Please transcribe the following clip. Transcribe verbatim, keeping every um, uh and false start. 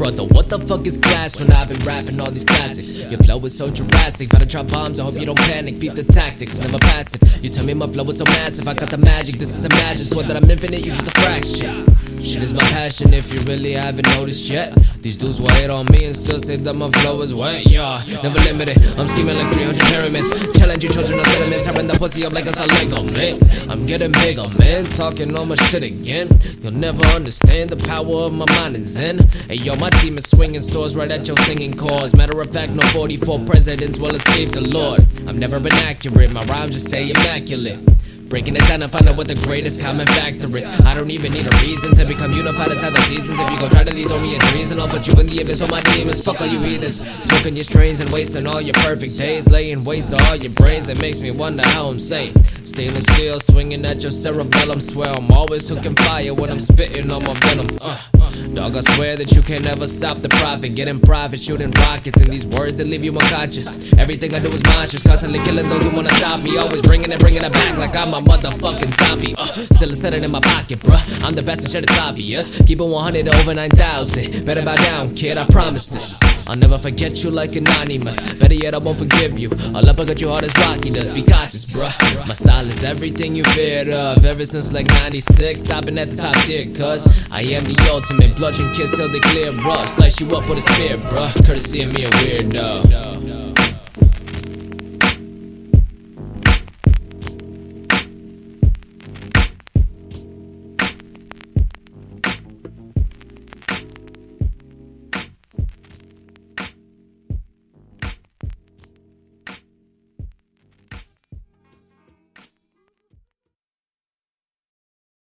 brother, what the fuck is class when I've been rapping all these classics? Your flow is so Jurassic, better drop bombs, I hope you don't panic. Beat the tactics, never passive. You tell me my flow is so massive, I got the magic, this is a magic. Swear that I'm infinite, you just a fraction. Shit is my passion if you really haven't noticed yet. These dudes will hate on me and still say that my flow is wet, yeah. Never limited, I'm scheming like three hundred pyramids. Challenging children on sentiments, tearing the pussy up like it's a Lego, man. I'm getting bigger, man, talking all my shit again. You'll never understand the power of my mind and zen. Hey yo, my team is swinging swords right at your singing cause. Matter of fact, no forty-four presidents will escape the Lord. I've never been accurate, my rhymes just stay immaculate. Breaking it down and find out what the greatest common factor is. I don't even need a reason to become unified inside the seasons. If you gon' try to lead on me a treason, I'll put you in the abyss on my demons. Fuck all you heathens, smoking your strains and wasting all your perfect days, laying waste to all your brains. It makes me wonder how I'm sane. Stainless steel swinging at your cerebellum. Swear I'm always hooking fire when I'm spitting on my venom. uh. Dog, I swear that you can never stop the profit. Getting private, shooting rockets, and these words that leave you unconscious. Everything I do is monstrous, constantly killing those who wanna stop me. Always bringing it, bringing it back like I'm a motherfucking zombie. uh, Still set it in my pocket, bruh. I'm the best and shit, it's obvious. Keep it one hundred over nine thousand. Better bow down, kid, I promise this. I'll never forget you like anonymous. Better yet, I won't forgive you. I'll uppercut you hard as Rocky does. Be cautious, bruh. My style is everything you feared of. Ever since like ninety-six, I've been at the top tier, cuz I am the ultimate bludgeon kiss till they clear up. Slice you up with a spear, bruh. Courtesy of me a weirdo.